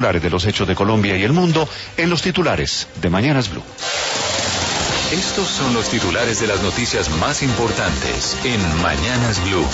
de los hechos de Colombia y el mundo en los titulares de Mañanas Blue. Estos son los titulares de las noticias más importantes en Mañanas Blue.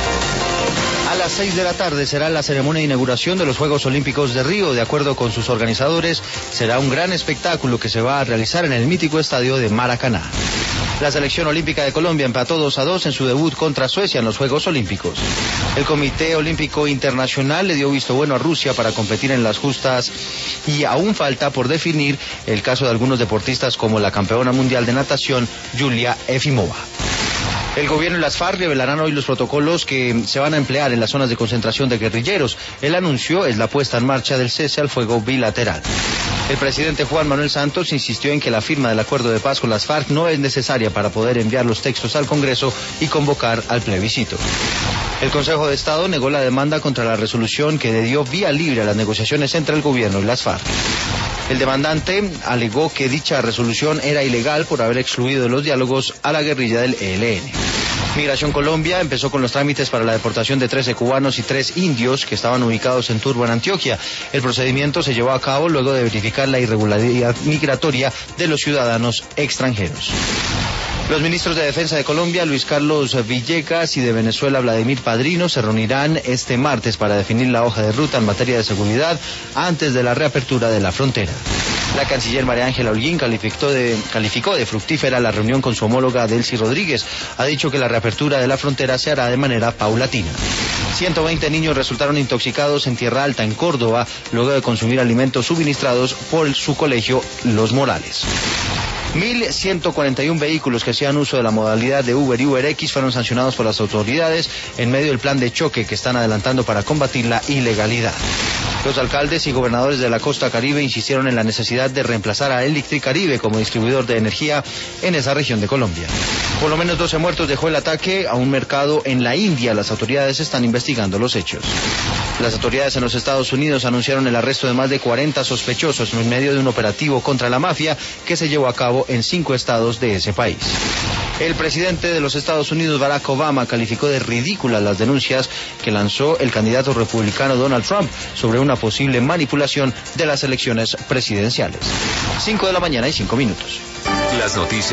A las 6 de la tarde será la ceremonia de inauguración de los Juegos Olímpicos de Río. De acuerdo con sus organizadores, será un gran espectáculo que se va a realizar en el mítico estadio de Maracaná. La selección olímpica de Colombia empató 2-2 en su debut contra Suecia en los Juegos Olímpicos. El Comité Olímpico Internacional le dio visto bueno a Rusia para competir en las justas y aún falta por definir el caso de algunos deportistas como la campeona mundial de natación Yulia Efimova. El gobierno y las FARC revelarán hoy los protocolos que se van a emplear en las zonas de concentración de guerrilleros. El anuncio es la puesta en marcha del cese al fuego bilateral. El presidente Juan Manuel Santos insistió en que la firma del acuerdo de paz con las FARC no es necesaria para poder enviar los textos al Congreso y convocar al plebiscito. El Consejo de Estado negó la demanda contra la resolución que le dio vía libre a las negociaciones entre el gobierno y las FARC. El demandante alegó que dicha resolución era ilegal por haber excluido de los diálogos a la guerrilla del ELN. Migración Colombia empezó con los trámites para la deportación de 13 cubanos y 3 indios que estaban ubicados en Turbo, en Antioquia. El procedimiento se llevó a cabo luego de verificar la irregularidad migratoria de los ciudadanos extranjeros. Los ministros de Defensa de Colombia, Luis Carlos Villegas, y de Venezuela, Vladimir Padrino, se reunirán este martes para definir la hoja de ruta en materia de seguridad antes de la reapertura de la frontera. La canciller María Ángela Holguín calificó de fructífera la reunión con su homóloga Delcy Rodríguez. Ha dicho que la reapertura de la frontera se hará de manera paulatina. 120 niños resultaron intoxicados en Tierra Alta, en Córdoba, luego de consumir alimentos suministrados por su colegio Los Morales. 1.141 vehículos que hacían uso de la modalidad de Uber y UberX fueron sancionados por las autoridades en medio del plan de choque que están adelantando para combatir la ilegalidad. Los alcaldes y gobernadores de la costa caribe insistieron en la necesidad de reemplazar a Electricaribe como distribuidor de energía en esa región de Colombia. Por lo menos 12 muertos dejó el ataque a un mercado en la India. Las autoridades están investigando los hechos. Las autoridades en los Estados Unidos anunciaron el arresto de más de 40 sospechosos en medio de un operativo contra la mafia que se llevó a cabo en 5 estados de ese país. El presidente de los Estados Unidos, Barack Obama, calificó de ridículas las denuncias que lanzó el candidato republicano Donald Trump sobre una posible manipulación de las elecciones presidenciales. 5 de la mañana y 5 minutos. Las noticias